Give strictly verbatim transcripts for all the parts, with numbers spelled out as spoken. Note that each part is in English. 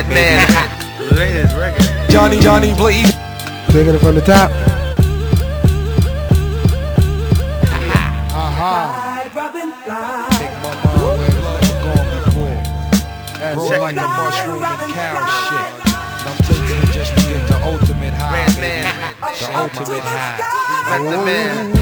baby. Latest record. Johnny, Johnny Blaze. Taking it from the top. Aha. Take my mind where it's never gone before. That's roll like a mushroom and cow shit. And I'm taking it just to get the ultimate high, baby. The ultimate high.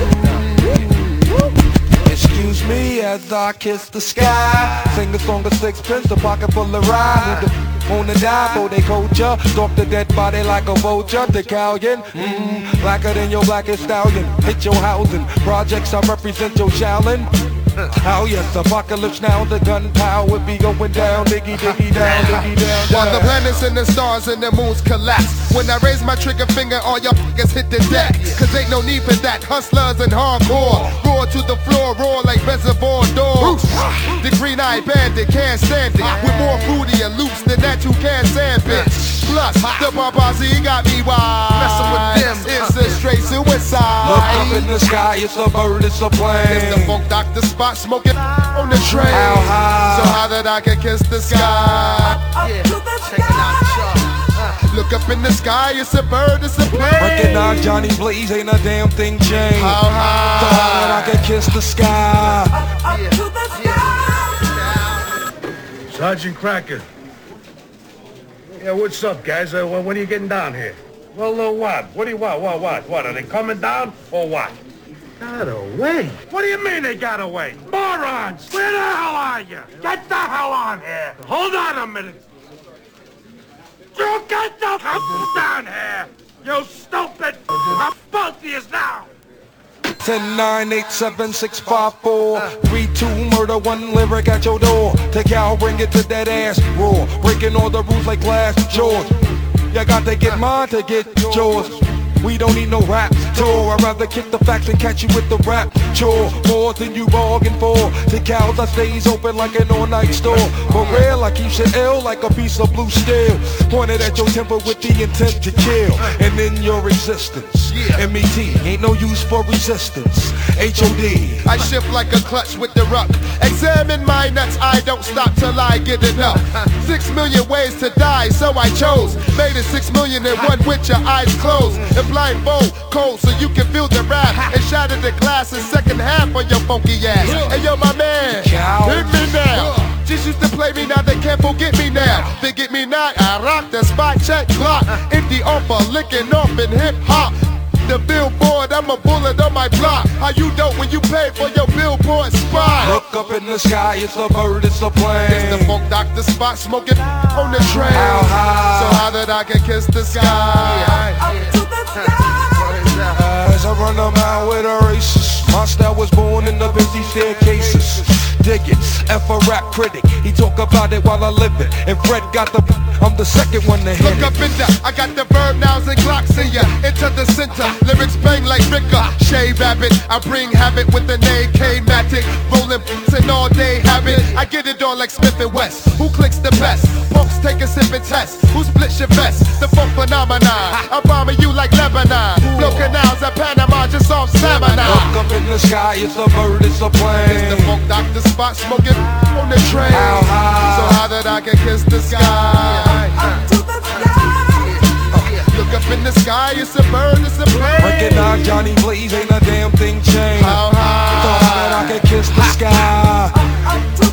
Excuse me as I kiss the sky. Sing the song of sixpence, a pocket full of rhyme. With the wanna die for they culture. Stalk the dead body like a vulture. Decallion, mmm, blacker than your blackest stallion. Hit your housing, projects I represent your Shaolin. Oh yes, apocalypse now, the gunpowder be going down, diggy diggy down, diggy down, down. While the planets and the stars and the moons collapse. When I raise my trigger finger, all y'all niggas hit the deck. Cause ain't no need for that, hustlers and hardcore. Roar to the floor, roar like reservoir dogs. The green-eyed bandit can't stand it. With more fruity and loops than that you can't stand it. Plus, the Barbazi got me wild. Messing with them, it's a straight suicide. Look up in the sky, it's a bird, it's a plane. It's the funk doctor spot smoking on the train. How high? So high that I can kiss the sky. Yeah, checking out the chart. Uh. Look up in the sky, it's a bird, it's a plane. Recognize Johnny Blaze, ain't a damn thing changed. How high? So high that I can kiss the sky. Yeah, yeah. Sergeant Cracker. Yeah, what's up, guys? Uh, when are you getting down here? Well, uh, what? What do you want? What, what, what? Are they coming down or what? Got away? What do you mean they got away? Morons! Where the hell are you? Get the hell on here! Hold on a minute! You get the hell down here! You stupid! I'm both of you now! ten nine eight seven six five four three two murder, one lyric at your door. Take out, bring it to that ass roar. Breaking all the rules like glass jaws. You got to get mine to get yours. We don't need no rap tour. I'd rather kick the facts and catch you with the rap chore. More than you bargained for. To cows I stays open like an all-night store. For real, I keep shit ill like a piece of blue steel. Pointed at your temper with the intent to kill. And in your existence, M E T ain't no use for resistance. H O D I shift like a clutch with the ruck. Examine my nuts, I don't stop till I get enough. Six million ways to die, so I chose. Made it six million and one with your eyes closed. And blindfold, cold, so you can feel the rap. And shatter the glass in second half of your funky ass. Hey yo, my man, hit me now. Just used to play me, now they can't forget me now. They get me now, I rock the spot, check clock. Empty offer, licking off in hip hop. The billboard, I'm a bullet on my block. How you dope when you pay for your billboard spot? Look up in the sky, it's a bird, it's a plane. It's the funk doctor spot, smoking on the train. How high? So high that I can kiss the sky. Yeah. As I run a mile with a racist, my style was born in the busy staircases. Dig it, F a rap critic, he talk about it while I live it. And Fred got the, I'm the second one to hit Look it. up in there, I got the verb nows and clocks in ya. Into the center, lyrics bang like Ricker. Shave Abbott, I bring habit with an A K-matic. Rolling and all day habit. I get it on like Smith and West. Who clicks the best? Punks take a sip and test. Who splits your vest? The funk phenomenon. I'm bombing you like Lebanon. Blow canals at Panama just off Samana. Look up in the sky, it's a bird, it's a plane. It's the funk doctor spot, smoking on the train. How high? So high that I can kiss the sky. Look up in the sky, it's a bird, it's a plane. Recognize Johnny Blaze, ain't a damn thing changed. How high? So high that I can kiss the sky.